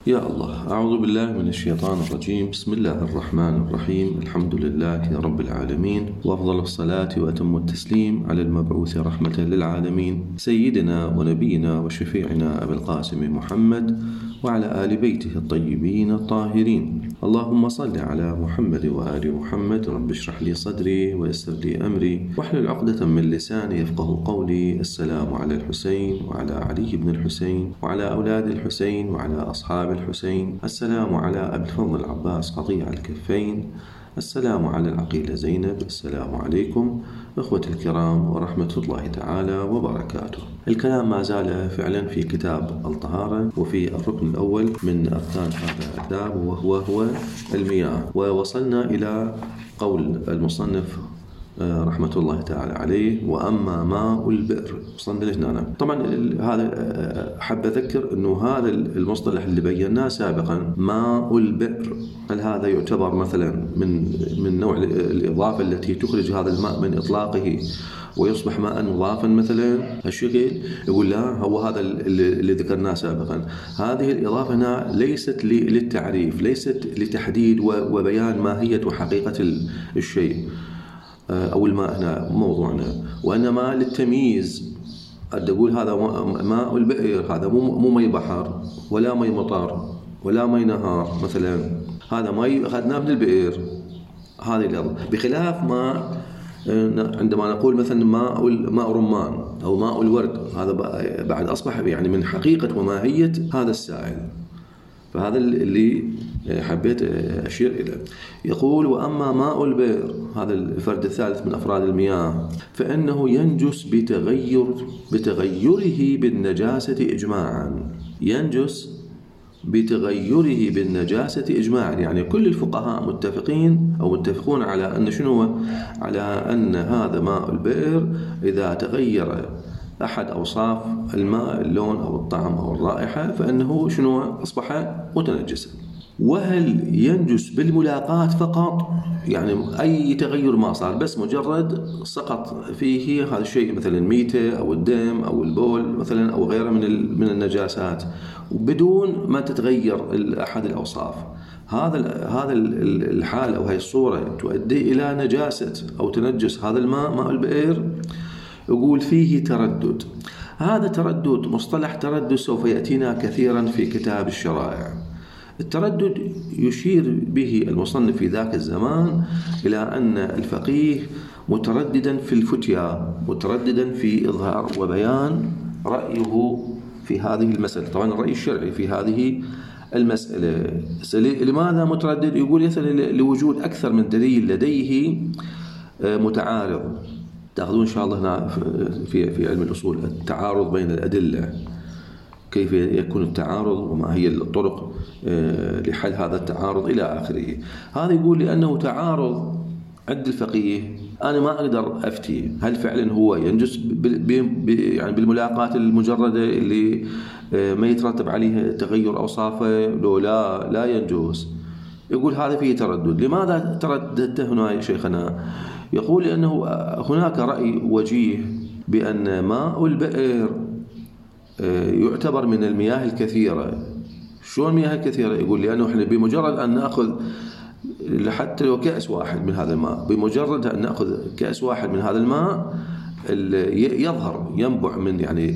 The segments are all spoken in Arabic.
يا الله، أعوذ بالله من الشيطان الرجيم. بسم الله الرحمن الرحيم. الحمد لله رب العالمين، وأفضل الصلاة وأتم التسليم على المبعوث رحمة للعالمين سيدنا ونبينا وشفيعنا أبي القاسم محمد وعلى آل بيته الطيبين الطاهرين. اللهم صل على محمد وآل محمد. رب اشرح لي صدري ويسر لي أمري واحلل عقدة من لساني يفقه قولي. السلام على الحسين وعلى علي بن الحسين وعلى أولاد الحسين وعلى أصحاب الحسين. السلام على أبي الفضل العباس قطيع الكفين. السلام على العقيلة زينب. السلام عليكم إخوة الكرام ورحمة الله تعالى وبركاته. الكلام ما زال فعلا في كتاب الطهارة، وفي الركن الأول من أركان هذا الكتاب وهو المياه، ووصلنا إلى قول المصنف رحمة الله تعالى عليه: وأما ماء البئر. وصلنا هنا. طبعا هذا حاب أذكر أنه هذا المصطلح اللي بيناه سابقا ماء البئر، هل هذا يعتبر مثلا من نوع الإضافة التي تخرج هذا الماء من إطلاقه ويصبح ماء مضافا مثلا هالشكل؟ يقول لا، هو هذا اللي ذكرناه سابقا. هذه الإضافة هنا ليست للتعريف، ليست لتحديد وبيان ماهية وحقيقة الشيء أو الماء هنا موضوعنا، وإنما للتمييز. أقول هذا ماء البئر، هذا مو مي بحر ولا مي مطر ولا مي نهار مثلا، هذا مي أخذناه من البئر، هذه الأرض. بخلاف ما عندما نقول مثلا ماء رمان أو ماء الورد، هذا بعد أصبح يعني من حقيقة وماهية هذا السائل. فهذا اللي حبيت أشير إليه. يقول: وأما ماء البئر، هذا الفرد الثالث من أفراد المياه، فإنه ينجس بتغيره بالنجاسة إجماعا. ينجس بتغيره بالنجاسة إجماعا، يعني كل الفقهاء متفقون على أن شنو؟ على أن هذا ماء البئر إذا تغير أحد أوصاف الماء، اللون أو الطعم أو الرائحة، فإنه شنو؟ أصبح متنجسا. وهل ينجس بالملاقات فقط؟ يعني أي تغير ما صار، بس مجرد سقط فيه هذا الشيء، مثلا الميتة أو الدم أو البول مثلا أو غيره من النجاسات، وبدون ما تتغير أحد الأوصاف، هذا الحالة أو هذه الصورة تؤدي إلى نجاسة أو تنجس هذا الماء، ماء البئر. يقول: فيه تردد. هذا تردد، مصطلح تردد سوف يأتينا كثيرا في كتاب الشرائع. التردد يشير به المصنف في ذاك الزمان إلى أن الفقيه مترددا في الفتيا، مترددا في إظهار وبيان رأيه في هذه المسألة، طبعا الرأي الشرعي في هذه المسألة. لماذا متردد؟ يقول مثلا لوجود أكثر من دليل لديه متعارض. تأخذون إن شاء الله هنا في علم الأصول التعارض بين الأدلة، كيف يكون التعارض وما هي الطرق لحل هذا التعارض إلى آخره. هذا يقول لأنه تعارض عند الفقيه، أنا ما أقدر أفتي هل فعلا هو ينجس يعني بالملاقات المجردة اللي ما يترتب عليها تغير أوصافه، لو لا ينجس. يقول هذا فيه تردد. لماذا ترددت هنا يا شيخنا؟ يقول لأنه هناك رأي وجيه بأن ماء البئر يعتبر من المياه الكثيرة. شو المياه الكثيرة؟ يقول لأنه إحنا بمجرد أن نأخذ حتى لو كأس واحد من هذا الماء، بمجرد أن نأخذ كأس واحد من هذا الماء يظهر ينبع من يعني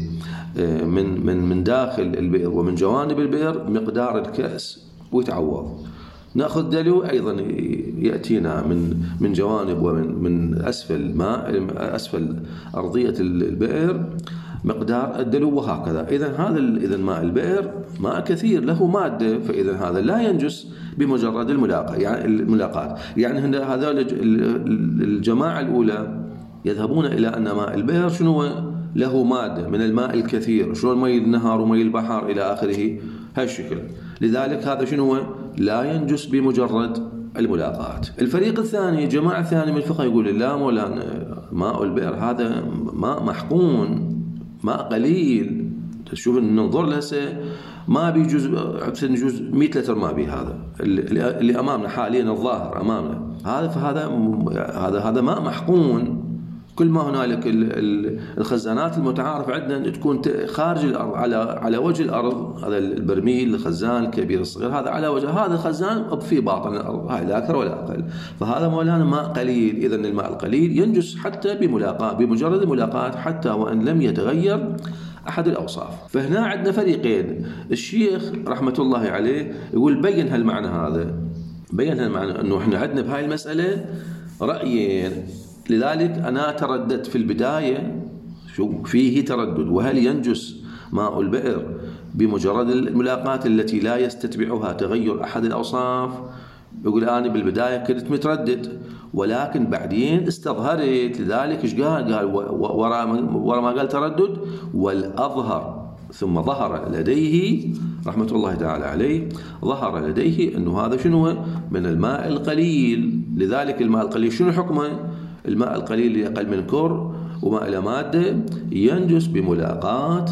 من داخل البئر ومن جوانب البئر مقدار الكأس ويتعوض. نأخذ دلو أيضا يأتينا من جوانب ومن أسفل أسفل أرضية البئر مقدار الدلو، وهكذا. إذا ماء البئر ماء كثير له مادة، فإذا هذا لا ينجس بمجرد الملاقات. يعني هذول الجماعة الأولى يذهبون إلى أن ماء البئر شنو؟ له مادة من الماء الكثير، شنو مي النهر ومي البحر إلى آخره هالشكل. لذلك هذا شنو؟ لا ينجس بمجرد الملاقات. الفريق الثاني، جماعة الثانية من الفقه، يقول لا مولانا، ماء البئر هذا ماء محقون، ماء قليل. تشوف ننظر له ما بيجوز 100 لتر ما بي، هذا اللي أمامنا حاليا الظاهر أمامنا، هذا ماء محقون كل ما هنالك الخزانات المتعارف عندنا تكون خارج الأرض على وجه الأرض. هذا البرميل، الخزان الكبير الصغير، هذا على وجه، هذا الخزان في باطن الأرض، هاي لا أكثر ولا أقل. فهذا مولانا ماء قليل. إذا الماء القليل ينجس حتى بمجرد الملاقاة، حتى وإن لم يتغير أحد الأوصاف. فهنا عندنا فريقين. الشيخ رحمة الله عليه يقول بين هالمعنى هذا، بين هالمعنى أنه إحنا عندنا بهاي المسألة رأيين. لذلك أنا ترددت في البداية، شو فيه تردد، وهل ينجس ماء البئر بمجرد الملاقاة التي لا يستتبعها تغير أحد الأوصاف؟ يقول أنا بالبداية كنت متردد، ولكن بعدين استظهرت. لذلك إيش قال ورا ما قال تردد، والأظهر، ثم ظهر لديه رحمة الله تعالى عليه، ظهر لديه أنه هذا شنو من الماء القليل. لذلك الماء القليل شنو حكمه؟ الماء القليل اللي أقل من كر وما إلى مادة ينجس بملاقاة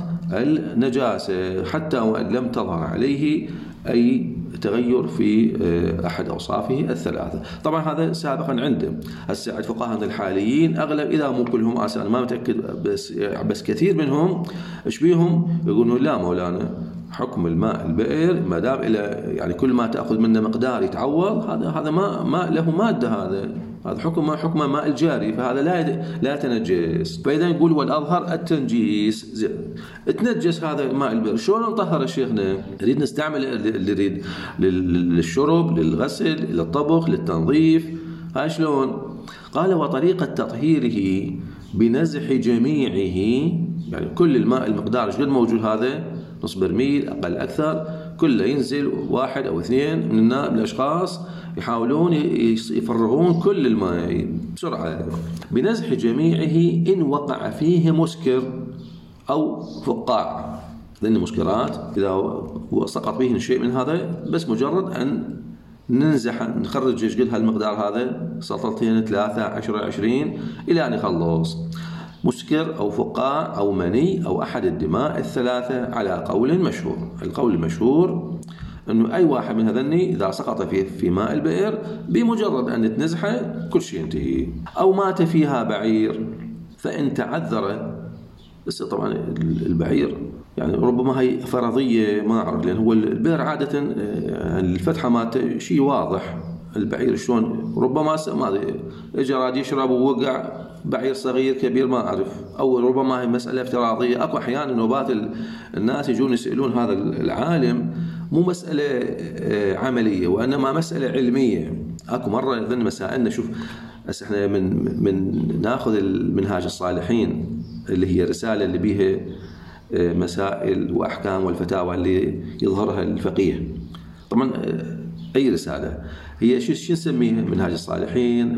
النجاسة حتى وإن لم تظهر عليه أي تغير في أحد أوصافه الثلاثة. طبعا هذا سابقا عنده. هسه عند فقهاء الحاليين أغلب، إذا مو كلهم أنا ما متأكد، بس كثير منهم إيش بيهم يقولون لا مولانا، حكم الماء البئر ما دام إلى يعني كل ما تأخذ منه مقدار يتعوض، هذا ما له مادة، هذا حكم ماء الجاري، فهذا لا يتنجس. فإذا يقول والأظهر التنجيس، تنجس هذا ماء البئر. شلون نطهر شيخنا؟ نريد نستعمل اللي نريد للشرب، للغسل، للطبخ، للتنظيف. هاي شلون؟ قال وطريقة تطهيره بنزح جميعه، يعني كل الماء المقدار ايش قد موجود، هذا نص برميل أقل أكثر، كله ينزل 1 أو 2 من الأشخاص يحاولون يفرغون كل الماء بسرعة. بنزح جميعه إن وقع فيه مسكر أو فقاع، لأن المسكرات إذا سقط فيه شيء من هذا بس مجرد أن ننزح نخرج ايش قد هالمقدار هذا، سطلتين 3 10 20 إلى أن يخلص. مسكر أو فقاع أو مني أو أحد الدماء الثلاثة على قول مشهور. القول المشهور أنه أي واحد من هذني إذا سقط في ماء البئر بمجرد أن تنزحه كل شيء ينتهي. أو مات فيها بعير فإن تعذر. بس طبعا البعير يعني ربما هي فرضية ما أعرف، لأن هو البئر عادة الفتحة مات شيء واضح. البعير شلون ربما ما اجى راد يشرب ووقع، بعير صغير كبير ما أعرف، أو ربما هي مسألة افتراضية. أكو أحيانا نوبات الناس يجون يسألون هذا العالم مو مسألة عملية وإنما مسألة علمية. أكو مرة ضمن مسائلنا، شوف بس احنا من ناخذ المنهاج الصالحين اللي هي رسالة اللي بيها مسائل وأحكام والفتاوى اللي يظهرها الفقيه. طبعا أي رسالة هي شو نسميها؟ منهاج الصالحين،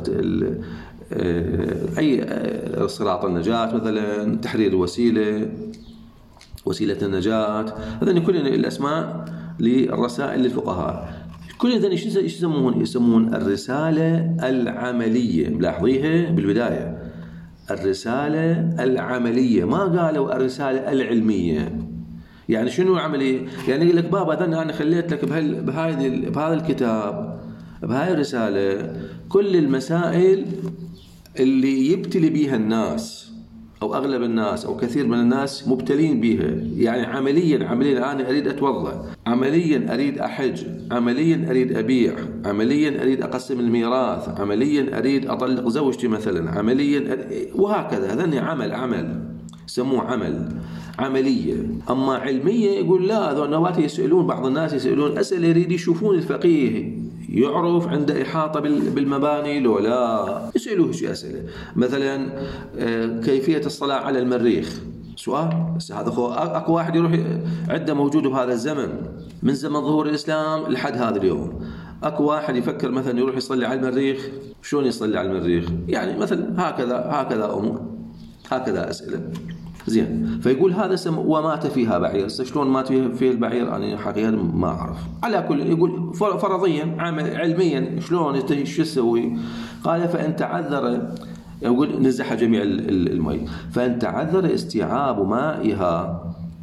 أي صراط النجاة مثلا، تحرير الوسيلة، وسيلة النجاة، هذين كلنا الأسماء للرسائل للفقهاء. كل هذين يسمون الرسالة العملية. ملاحظيها بالبداية الرسالة العملية، ما قالوا الرسالة العلمية. يعني شنو العملية؟ يعني يقول لك بابا أنا خليت لك بهذا الكتاب، بهاي الرسالة، كل المسائل اللي يبتلي بيها الناس أو أغلب الناس أو كثير من الناس مبتلين بيها. يعني عمليا أنا أريد أتوضأ، عمليا أريد أحج، عمليا أريد أبيع، عمليا أريد أقسم الميراث، عمليا أريد أطلق زوجتي مثلا، عمليا وهكذا. هذا عمل سموه عملية. أما علمية يقول لا، هذول نوات يسألون، بعض الناس يسألون أسئلة يريد يشوفون الفقيه يعرف عنده إحاطة بالمباني لو لا، يسألوه شيء أسئلة مثلا كيفية الصلاة على المريخ، سؤال. بس هذا أكو واحد يروح عنده موجود بهذا الزمن من زمن ظهور الإسلام لحد هذا اليوم. أكو واحد يفكر مثلا يروح يصلي على المريخ، شلون يصلي على المريخ؟ يعني مثلا هكذا أمور، هكذا أسئلة. زين، فيقول هذا ومات فيها بعير. شلون مات فيه البعير؟ أنا حقيقة ما أعرف. على كل يقول فرضيا علميا شلون شو يسوي؟ قال فإن تعذر، يقول نزح جميع الماء، فإن تعذر استيعاب مائها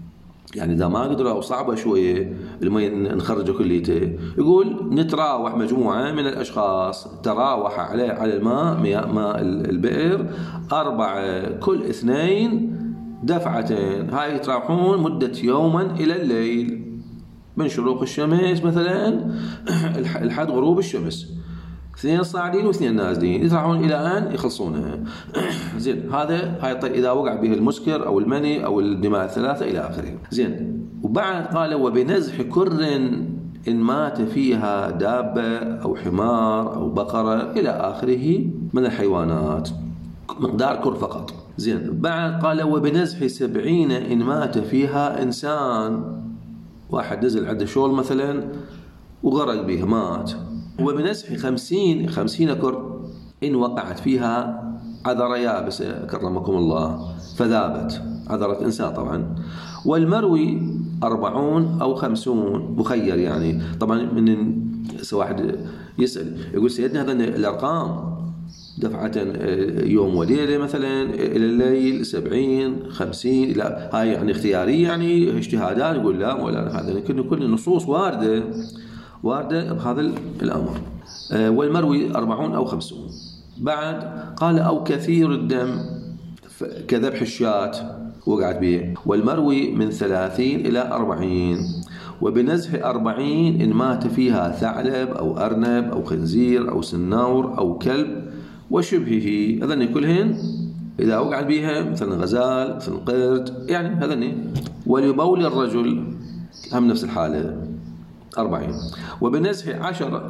يعني إذا ما قدروا أو صعبة شوية المي نخرجه كليته، يقول نتراوح مجموعة من الأشخاص تراوح على ماء البئر 4 كل 2 دفعتين، هاي يتراوحون مدة يوما إلى الليل من شروق الشمس مثلا لحد غروب الشمس، 2 صاعدين و2 نازلين يتراوحون إلى أن يخلصونها. زين هاي إذا وقع به المسكر أو المني أو الدماء الثلاثة إلى آخره. زين وبعد قال وبنزح كر إن مات فيها دابة أو حمار أو بقرة إلى آخره من الحيوانات، مقدار كر فقط. زين بعد قال وبنزح 70 إن مات فيها إنسان، واحد نزل عنده شول مثلا وغرق به مات. وبنزح 50 كر إن وقعت فيها عذرة يابسة كرمكم الله فذابت، عذرة إنسان طبعا. والمروي 40 أو 50 مخير، يعني طبعا من واحد يسأل يقول سيدنا هذا الأرقام دفعة يوم وليلة مثلا إلى الليل 70 50 لا هاي يعني اختيارية يعني اجتهادات، يقول لا مولانا هذا كل النصوص واردة بهذا الأمر. والمروي 40 أو 50. بعد قال أو كثير الدم كذبح الشاة وقعت به، والمروي من 30 إلى 40. وبنزح 40 إن مات فيها ثعلب أو أرنب أو خنزير أو سنور أو كلب وشبهه، هذني كلهن إذا وقعت بها مثلا غزال مثلا قرد يعني هذني. ولبول الرجل هم نفس الحالة 40. وبنزح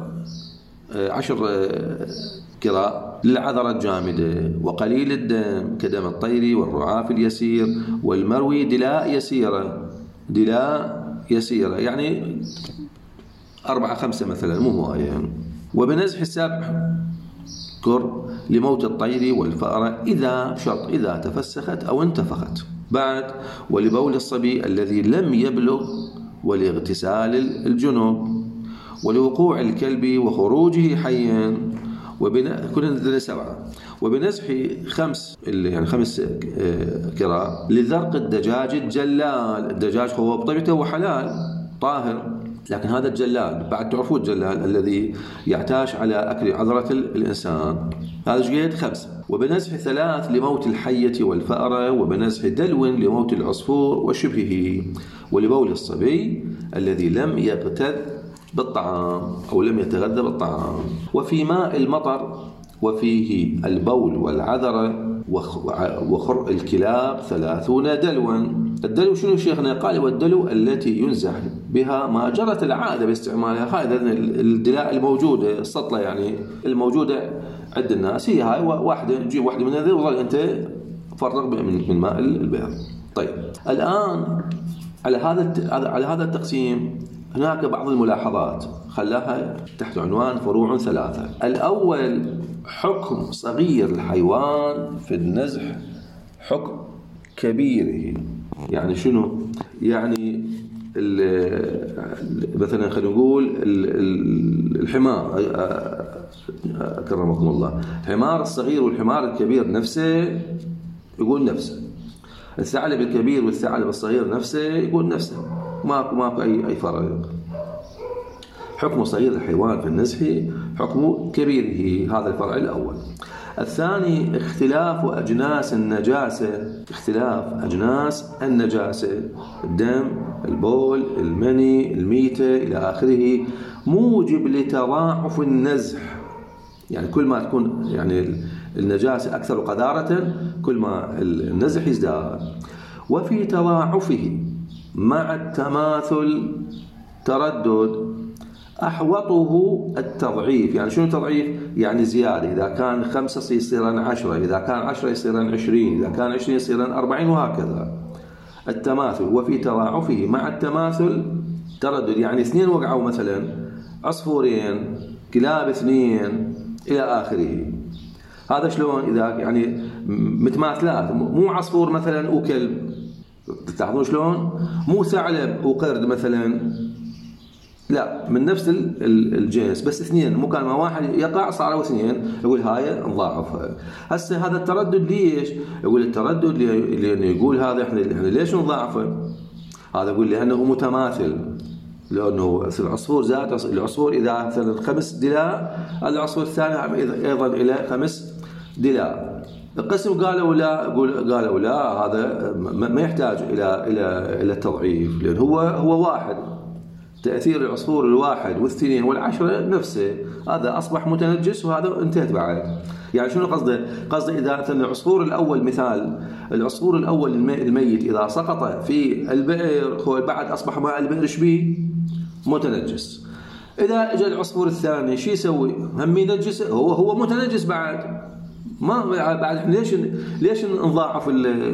10 كراء للعذرة الجامدة وقليل الدم كدم الطير والرعاف اليسير. والمروي دلاء يسيرة يعني 4 5 مثلا مو هواية. وبنزح 7 كر لموت الطير والفأرة إذا تفسخت أو انتفخت. بعد ولبول الصبي الذي لم يبلغ ولاغتسال الجنوب ولوقوع الكلب وخروجه حيا كل 7. وبنزح 5 كراء لذرق الدجاج الجلال. الدجاج هو بطبيعته وحلال طاهر، لكن هذا الجلال بعد تعرفوا الجلال الذي يعتاش على أكل عذرة الإنسان، هذا جيد 5. وبنزح 3 لموت الحية والفأرة. وبنزح دلو لموت العصفور وشبهه. ولبول الصبي الذي لم يغتذ بالطعام أو لم يتغذى بالطعام. وفي ماء المطر وفيه البول والعذرة وخرء الكلاب 30 دلوا. الدلو شنو شيخنا؟ قال والدلو التي ينزح بها ما جرت العادة باستعمالها. هذا الدلاء الموجودة السطلة يعني الموجودة عند الناس هي هاي واحدة، تجيب واحدة من هذه وظل أنت فرق من ماء البئر. طيب الآن على هذا التقسيم هناك بعض الملاحظات خلاها تحت عنوان فروع 3. الأول حكم صغير الحيوان في النزح حكم كبيره. يعني شنو؟ يعني مثلا خلينا نقول الحمار كرمكم الله، الحمار الصغير والحمار الكبير نفسه يقول نفسه، الثعلب الكبير والثعلب الصغير نفسه يقول نفسه، ماكو أي فرق. حكم صغير الحيوان في النزح حكم كبيره، هذا الفرع الأول. الثاني اختلاف أجناس النجاسة، الدم، البول، المني، الميتة إلى آخره، موجب لتضاعف النزح. يعني كل ما تكون يعني النجاسة أكثر قذارة كل ما النزح يزداد. وفي تضاعفه مع التماثل تردد أحوطه التضعيف. يعني شنو تضعيف؟ يعني زيادة، إذا كان 5 يصيرن 10، إذا كان 10 يصيرن 20، إذا كان 20 يصيرن 40 وهكذا التماثل. وفي تضاعفه مع التماثل تردد، يعني 2 وقعوا مثلا عصفورين كلاب 2 إلى آخره. هذا شلون؟ إذا يعني متماثلات، مو عصفور مثلا وكلب، تلاحظون شلون؟ مو ثعلب وقرد مثلا، لا من نفس الجنس بس 2، مو كان ما واحد يقع صاروا 2، يقول هاي نضاعفها. هسه هذا التردد ليش؟ يقول التردد لأنه يقول هذا احنا ليش نضاعفه؟ هذا يقول لأنه متماثل، لأنه العصفور زاد العصفور إذا مثلا 5 دلاء، العصفور الثاني أيضا إلى 5 دلاء. القسم قالوا لا هذا ما يحتاج إلى التضعيف، لأن هو واحد، تأثير العصفور الواحد والاثنين والعشرة نفسه، هذا أصبح متنجس وهذا انتهت بعد. يعني شنو قصده إذا مثلا العصفور الأول، مثال العصفور الأول الميت إذا سقط في البئر هو بعد أصبح ماء البئر شبيه متنجس. إذا اجى العصفور الثاني شو يسوي؟ هم ينجس، هو متنجس بعد. ما بعد ليش نضاعف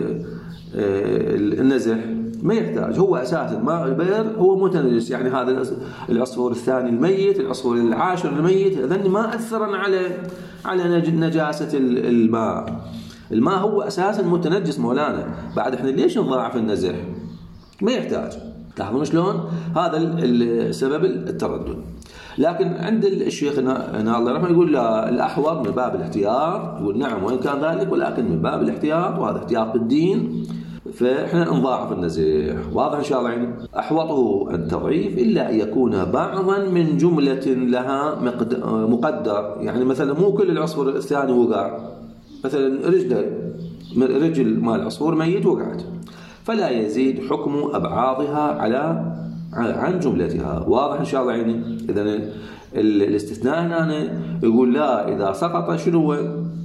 النزح؟ ما يحتاج، هو اساسا ماء البئر هو متنجس. يعني هذا العصفور الثاني الميت، العصفور العاشر الميت، اذن ما اثرا على نجاسه الماء. الماء هو اساسا متنجس مولانا، بعد احنا ليش نضاعف النزح؟ ما يحتاج. تلاحظون شلون؟ هذا السبب التردد. لكن عند الشيخ هنا الله يرحمه يقول لا، الأحوط من باب الاحتياط، يقول نعم وإن كان ذلك، ولكن من باب الاحتياط، وهذا احتياط الدين، فإحنا نضاعف النزيح. واضح إن شاء الله؟ يعني أحوطه التضعيف إلا أن يكون بعضا من جملة لها مقدر. يعني مثلا مو كل العصفور الثاني وقع، مثلا رجل مال العصفور ميت وقعت، فلا يزيد حكم أبعاضها عن جملتها. واضح إن شاء الله؟ يعني إذا الاستثناء هنا يقول لا، إذا سقط شنو هو؟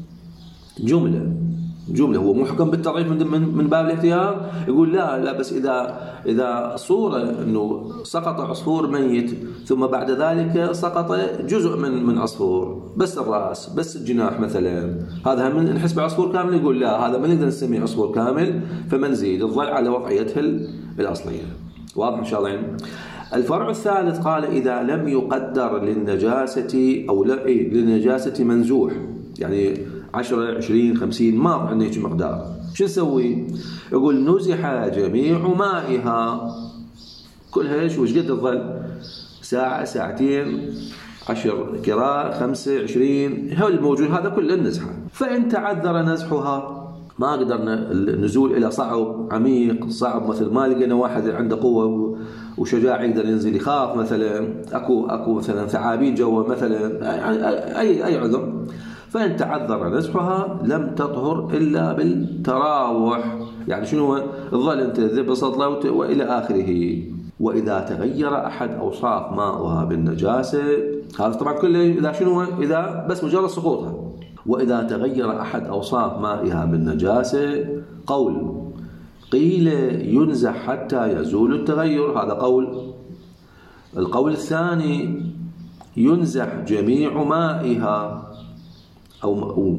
جملة هو محكم بالتضعيف من باب الاحتياط. يقول لا بس إذا صورة إنه سقط عصفور ميت ثم بعد ذلك سقط جزء من عصفور، بس الرأس بس الجناح مثلا، هذا من نحسب عصفور كامل؟ يقول لا، هذا ما نقدر نسميه عصفور كامل، فما نزيد، الظل على وضعيته الأصلية. واضح إن شاء الله؟ يعني الفرع الثالث قال إذا لم يقدر للنجاسة أو للنجاسة منزوح، يعني 10 20 50 ما عندنا هيك مقدار، شو نسوي؟ يقول نزح جميع مائها كلها. ايش وش قد تظل؟ ساعة، ساعتين، 10 كراء، 5 20، هو الموجود هذا كله النزحة. فإن تعذر نزحها، ما قدرنا النزول إلى صعب عميق، صعب مثل ما لقينا واحد عنده قوة وشجاع يقدر ينزل، يخاف مثلا، أكو مثلا ثعابين جوا مثلا، أي عذر، فإن تعذر نزحها لم تطهر إلا بالتراوح. يعني شنو؟ الظل انت ذب سطلة وإلى آخره. وإذا تغير أحد أوصاف ماؤها بالنجاسة، هذا طبعا كله إذا شنو؟ إذا بس مجرد سقوطها. وإذا تغير أحد أوصاف مائها بالنجاسة، قيل ينزح حتى يزول التغير، هذا قول. القول الثاني ينزح جميع مائها أو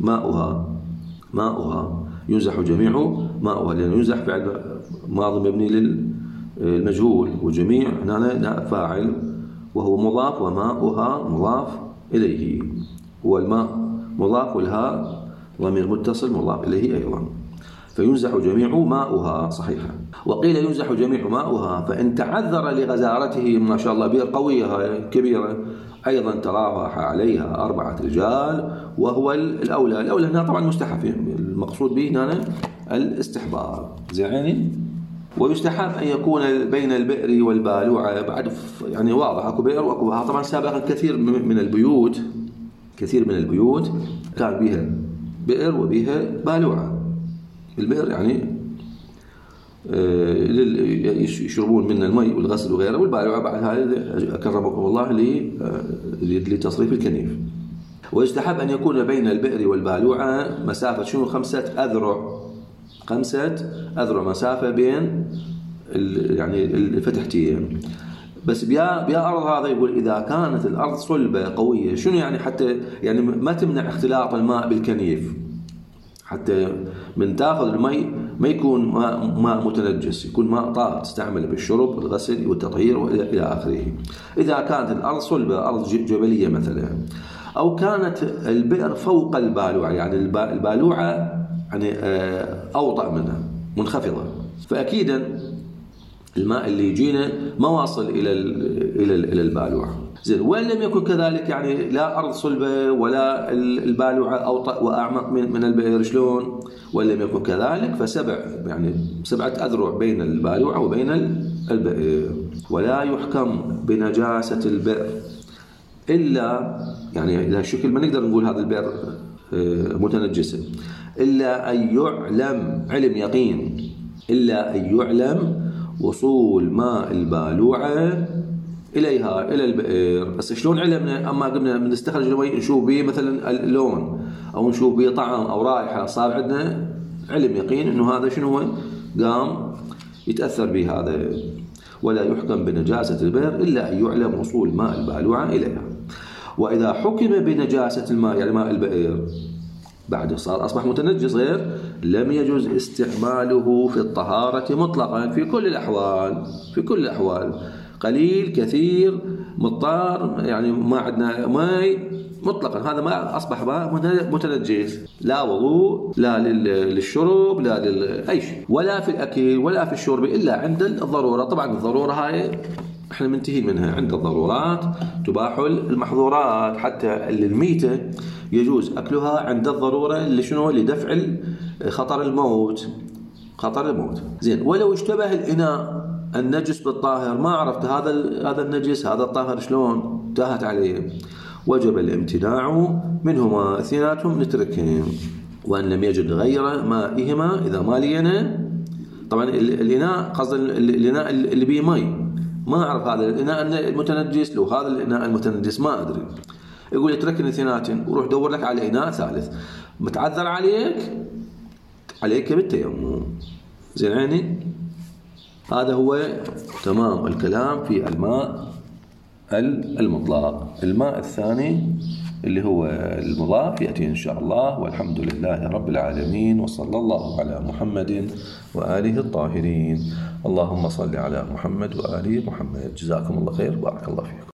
ماؤها ينزح جميع ماؤها، لأنه ينزح فعل ماضي مبني للمجهول، وجميع هنا فاعل وهو مضاف، وماؤها مضاف إليه، والماء مضاف، والهاء ضمير متصل مضاف إليه أيضا، فينزح جميع ماؤها صحيحة. وقيل ينزح جميع ماؤها فإن تعذر لغزارته، ما شاء الله بئر قوية كبيرة، أيضا تراوح عليها 4 رجال، وهو الأولى هنا طبعا مستحب، المقصود به هنا الاستحباب. زين. ويستحب أن يكون بين البئر والبالوعة، بعد يعني واضح أكو بئر وأكو طبعا سابقا كثير من البيوت كان بها بئر وبها بالوعة. البئر يعني يشربون من الماء والغسل وغيره، والبالوعة بعد هذا أكرمكم الله لتصريف الكنيف. ويستحب أن يكون بين البئر والبالوعة مسافة شنو؟ 5 أذرع. 5 أذرع مسافة بين يعني الفتحتين. بس بيا أرض هذا يقول إذا كانت الأرض صلبة قوية، شنو يعني؟ حتى يعني ما تمنع اختلاط الماء بالكنيف، حتى من تاخذ الماء ما يكون ماء متنجس، يكون ماء طاهر تستعمل بالشرب والغسل والتطهير وإلى آخره. إذا كانت الأرض صلبة، أرض جبلية مثلا، أو كانت البئر فوق البالوعة، يعني البالوعة يعني أوطأ منها، منخفضة، فأكيدا الماء اللي يجينا ما واصل إلى البالوعة. زين، وإن لم يكن كذلك، يعني لا أرض صلبة ولا البالوعة أوطأ وأعمق من البئر، شلون؟ وإن لم يكن كذلك يعني 7 أذرع بين البالوعة وبين البئر. ولا يحكم بنجاسة البئر إلا، يعني إلى شكل ما نقدر نقول هذا البئر متنجسة، إلا أن يعلم علم يقين، إلا أن يعلم وصول ماء البالوعة إليها إلى البئر. بس شلون علمنا؟ أما قمنا بنستخرج المي نشوف به مثلا اللون أو نشوف به طعم أو رائحة، صار عندنا علم يقين إنه هذا شنو هو، قام يتأثر به هذا. ولا يحكم بنجاسة البئر إلا أن يعلم وصول ماء البالوعة إليها. وإذا حكم بنجاسة الماء، يعني ماء البئر، بعد أصبح متنجس غير، لم يجوز استعماله في الطهارة مطلقا في كل الأحوال، في كل الأحوال، قليل كثير مضطر، يعني ما عندنا ماء مطلقا، هذا ما أصبح ماء متنجس، لا وضوء، لا للشرب، لا أي شيء، ولا في الأكل ولا في الشرب، إلا عند الضرورة. طبعا الضرورة هاي احنا منتهي منها، عند الضرورات تباح المحظورات، حتى الميتة يجوز أكلها عند الضرورة، اللي شنو؟ لدفع خطر الموت، خطر الموت. زين، ولو اشتبه الإناء النجس بالطاهر، ما عرفت هذا النجس هذا الطاهر شلون، تاهت عليه، وجب الامتناع منهما، اثنيناتهم نتركهم. وأن لم يجد غير مائهما إذا ما لينا، طبعا الإناء قصد الإناء اللي به مي، ما أعرف هذا الإناء المتنجس لو هذا الإناء المتنجس ما أدري، يقول اتركني اثنيناتهم وروح دور لك على إناء ثالث، متعذر عليك بالتيمم. زين عيني، هذا هو تمام الكلام في الماء المطلق. الماء الثاني اللي هو المضاف يأتي إن شاء الله. والحمد لله رب العالمين، وصلى الله على محمد وآله الطاهرين. اللهم صل على محمد وآل محمد. جزاكم الله خير، بارك الله فيكم.